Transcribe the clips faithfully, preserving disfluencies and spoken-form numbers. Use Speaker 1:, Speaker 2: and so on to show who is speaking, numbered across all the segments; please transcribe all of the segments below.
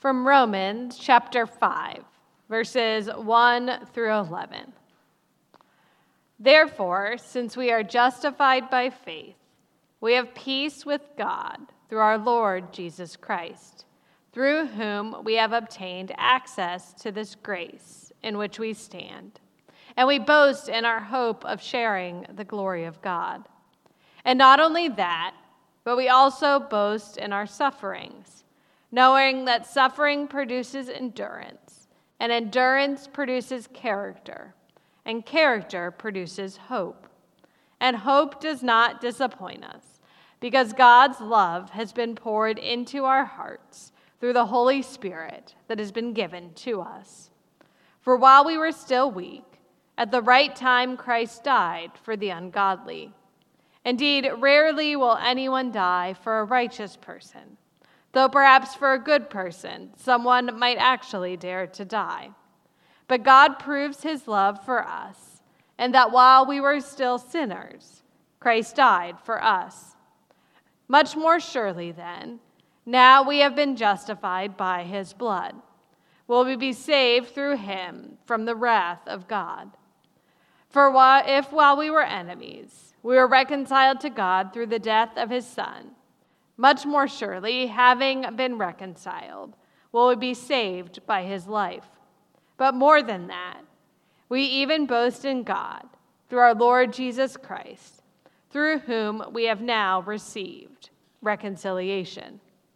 Speaker 1: From Romans chapter five, verses one through eleven. Therefore, since we are justified by faith, we have peace with God through our Lord Jesus Christ, through whom we have obtained access to this grace in which we stand, and we boast in our hope of sharing the glory of God. And not only that, but we also boast in our sufferings, knowing that suffering produces endurance, and endurance produces character, and character produces hope. And hope does not disappoint us, because God's love has been poured into our hearts through the Holy Spirit that has been given to us. For while we were still weak, at the right time Christ died for the ungodly. Indeed, rarely will anyone die for a righteous person, though perhaps for a good person, someone might actually dare to die. But God proves his love for us, and that while we were still sinners, Christ died for us. Much more surely then, now we have been justified by his blood, will we be saved through him from the wrath of God. For if while we were enemies, we were reconciled to God through the death of his Son, much more surely, having been reconciled, will we be saved by his life. But more than that, we even boast in God through our Lord Jesus Christ, through whom we have now received reconciliation.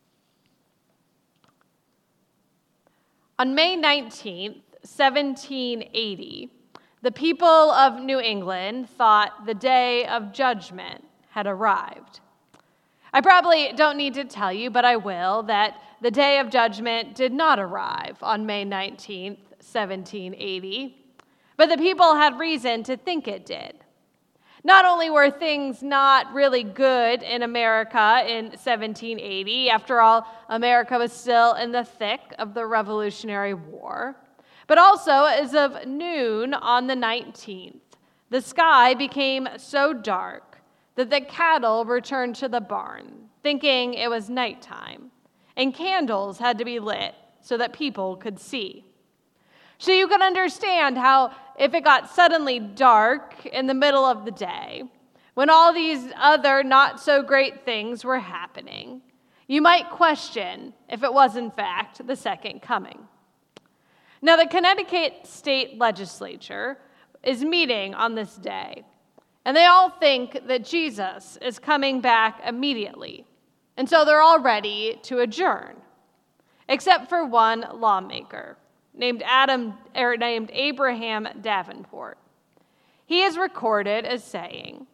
Speaker 1: On May nineteenth, seventeen eighty, the people of New England thought the day of judgment had arrived. I probably don't need to tell you, but I will, that the day of judgment did not arrive on May nineteenth, seventeen eighty, but the people had reason to think it did. Not only were things not really good in America in seventeen eighty, after all, America was still in the thick of the Revolutionary War, but also as of noon on the nineteenth, the sky became so dark that the cattle returned to the barn, thinking it was nighttime, and candles had to be lit so that people could see. So you can understand how if it got suddenly dark in the middle of the day, when all these other not so great things were happening, you might question if it was in fact the second coming. Now, the Connecticut State Legislature is meeting on this day, and they all think that Jesus is coming back immediately, and so they're all ready to adjourn, except for one lawmaker named Adam or named Abraham Davenport. He is recorded as saying,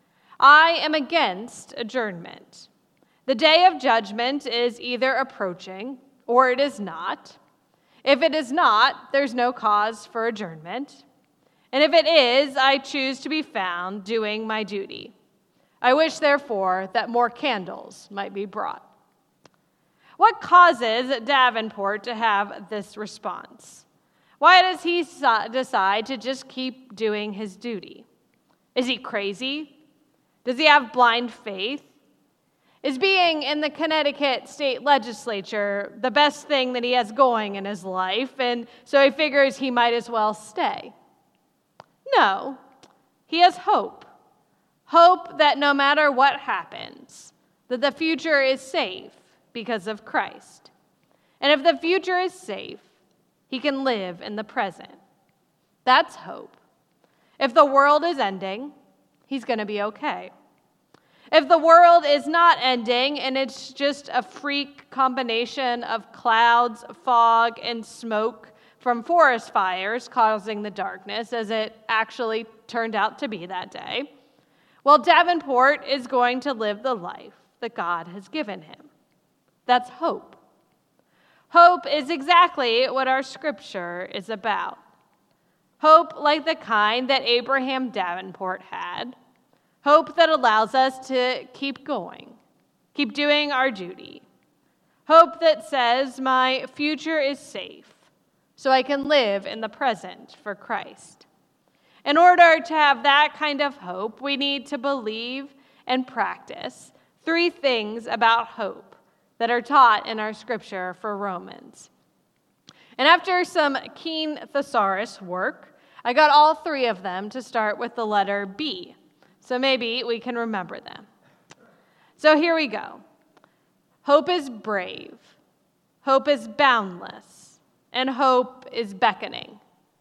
Speaker 1: "I am against adjournment. The day of judgment is either approaching or it is not. If it is not, there's no cause for adjournment. And if it is, I choose to be found doing my duty. I wish, therefore, that more candles might be brought." What causes Davenport to have this response? Why does he decide to just keep doing his duty? Is he crazy? Does he have blind faith? Is being in the Connecticut State Legislature the best thing that he has going in his life, and so he figures he might as well stay? No, he has hope. Hope that no matter what happens, that the future is safe because of Christ. And if the future is safe, he can live in the present. That's hope. If the world is ending, he's going to be okay. If the world is not ending and it's just a freak combination of clouds, fog, and smoke from forest fires causing the darkness, as it actually turned out to be that day, well, Davenport is going to live the life that God has given him. That's hope. Hope is exactly what our scripture is about. Hope like the kind that Abraham Davenport had. Hope that allows us to keep going, keep doing our duty. Hope that says my future is safe, so I can live in the present for Christ. In order to have that kind of hope, we need to believe and practice three things about hope that are taught in our scripture for Romans. And after some keen thesaurus work, I got all three of them to start with the letter B, so maybe we can remember them. So here we go. Hope is brave, hope is boundless, and hope is beckoning.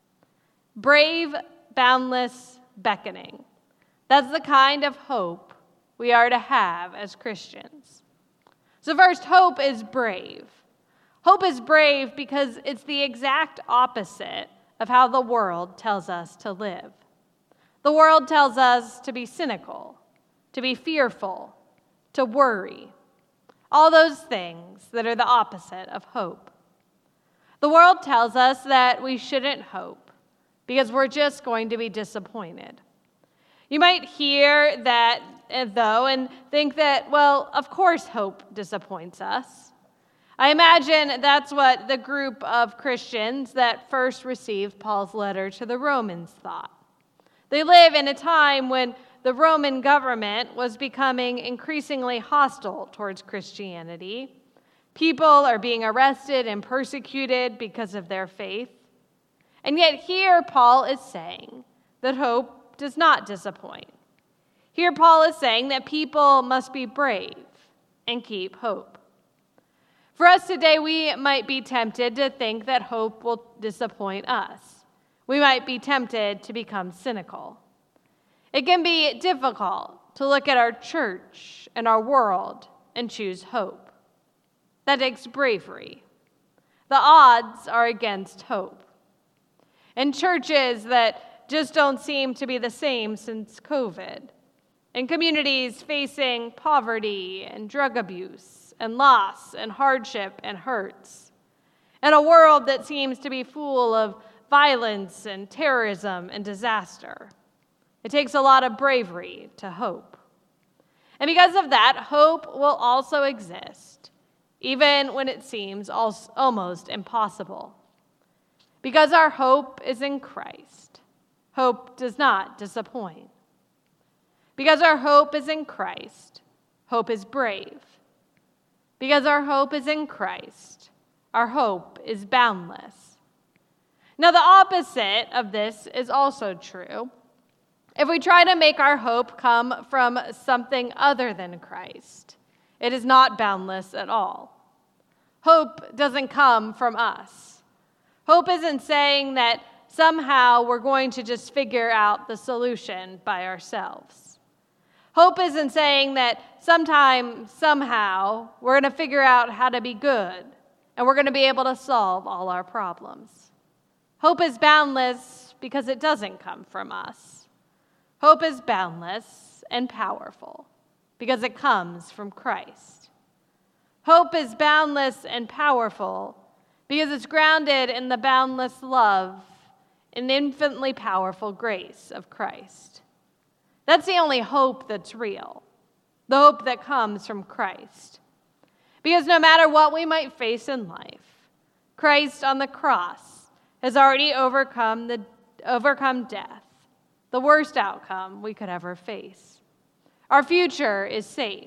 Speaker 1: Brave, boundless, beckoning. That's the kind of hope we are to have as Christians. So first, hope is brave. Hope is brave because it's the exact opposite of how the world tells us to live. The world tells us to be cynical, to be fearful, to worry. All those things that are the opposite of hope. The world tells us that we shouldn't hope because we're just going to be disappointed. You might hear that, though, and think that, well, of course hope disappoints us. I imagine that's what the group of Christians that first received Paul's letter to the Romans thought. They live in a time when the Roman government was becoming increasingly hostile towards Christianity. People are being arrested and persecuted because of their faith. And yet here Paul is saying that hope does not disappoint. Here Paul is saying that people must be brave and keep hope. For us today, we might be tempted to think that hope will disappoint us. We might be tempted to become cynical. It can be difficult to look at our church and our world and choose hope. That takes bravery. The odds are against hope. And churches that just don't seem to be the same since COVID, and communities facing poverty and drug abuse and loss and hardship and hurts, and a world that seems to be full of violence and terrorism and disaster. It takes a lot of bravery to hope. And because of that, hope will also exist, even when it seems almost impossible. Because our hope is in Christ, hope does not disappoint. Because our hope is in Christ, hope is brave. Because our hope is in Christ, our hope is boundless. Now, the opposite of this is also true. If we try to make our hope come from something other than Christ, it is not boundless at all. Hope doesn't come from us. Hope isn't saying that somehow we're going to just figure out the solution by ourselves. Hope isn't saying that sometime, somehow, we're going to figure out how to be good and we're going to be able to solve all our problems. Hope is boundless because it doesn't come from us. Hope is boundless and powerful because it comes from Christ. Hope is boundless and powerful because it's grounded in the boundless love and infinitely powerful grace of Christ. That's the only hope that's real, the hope that comes from Christ. Because no matter what we might face in life, Christ on the cross has already overcome the overcome death, the worst outcome we could ever face. Our future is safe.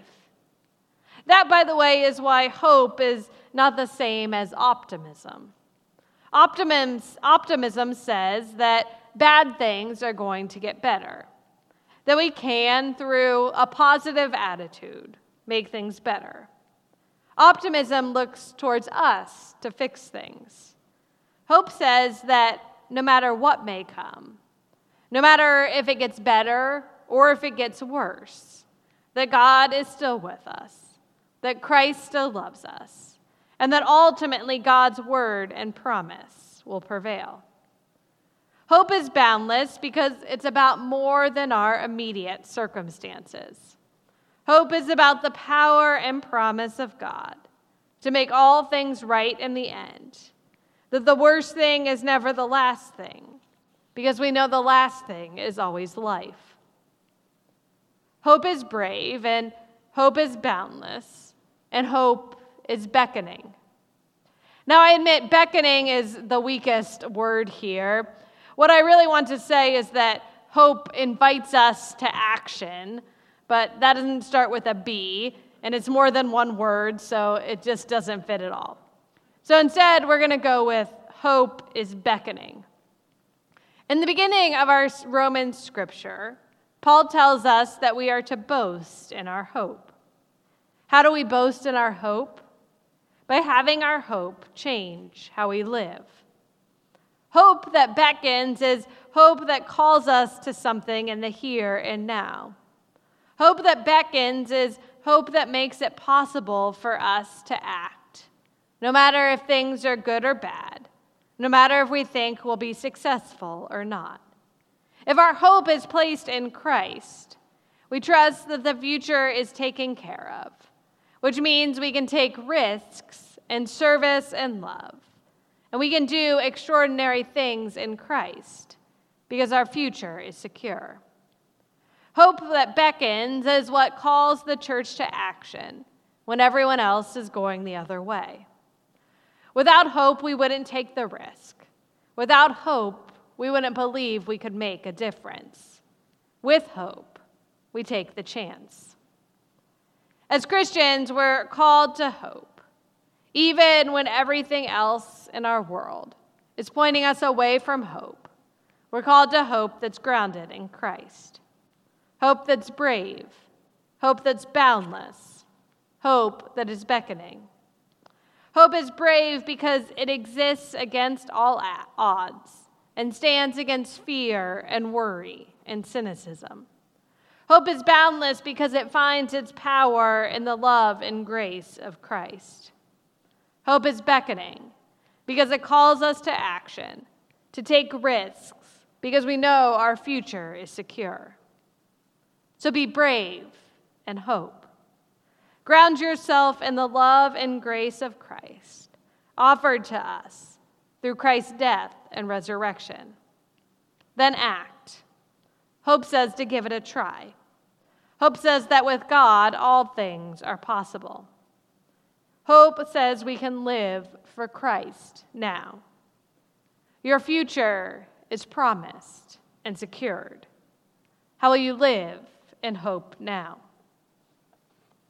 Speaker 1: That, by the way, is why hope is not the same as optimism. Optimism, optimism says that bad things are going to get better, that we can, through a positive attitude, make things better. Optimism looks towards us to fix things. Hope says that no matter what may come, no matter if it gets better or if it gets worse, that God is still with us, that Christ still loves us, and that ultimately God's word and promise will prevail. Hope is boundless because it's about more than our immediate circumstances. Hope is about the power and promise of God to make all things right in the end, that the worst thing is never the last thing, because we know the last thing is always life. Hope is brave, and hope is boundless, and hope is beckoning. Now, I admit beckoning is the weakest word here. What I really want to say is that hope invites us to action, but that doesn't start with a B, and it's more than one word, so it just doesn't fit at all. So instead, we're going to go with hope is beckoning. In the beginning of our Roman scripture, Paul tells us that we are to boast in our hope. How do we boast in our hope? By having our hope change how we live. Hope that beckons is hope that calls us to something in the here and now. Hope that beckons is hope that makes it possible for us to act, no matter if things are good or bad, no matter if we think we'll be successful or not. If our hope is placed in Christ, we trust that the future is taken care of, which means we can take risks in service and love, and we can do extraordinary things in Christ because our future is secure. Hope that beckons is what calls the church to action when everyone else is going the other way. Without hope, we wouldn't take the risk. Without hope, we wouldn't believe we could make a difference. With hope, we take the chance. As Christians, we're called to hope, even when everything else in our world is pointing us away from hope. We're called to hope that's grounded in Christ. Hope that's brave. Hope that's boundless. Hope that is beckoning. Hope is brave because it exists against all odds and stands against fear and worry and cynicism. Hope is boundless because it finds its power in the love and grace of Christ. Hope is beckoning because it calls us to action, to take risks, because we know our future is secure. So be brave and hope. Ground yourself in the love and grace of Christ, offered to us through Christ's death and resurrection. Then act. Hope says to give it a try. Hope says that with God, all things are possible. Hope says we can live for Christ now. Your future is promised and secured. How will you live in hope now?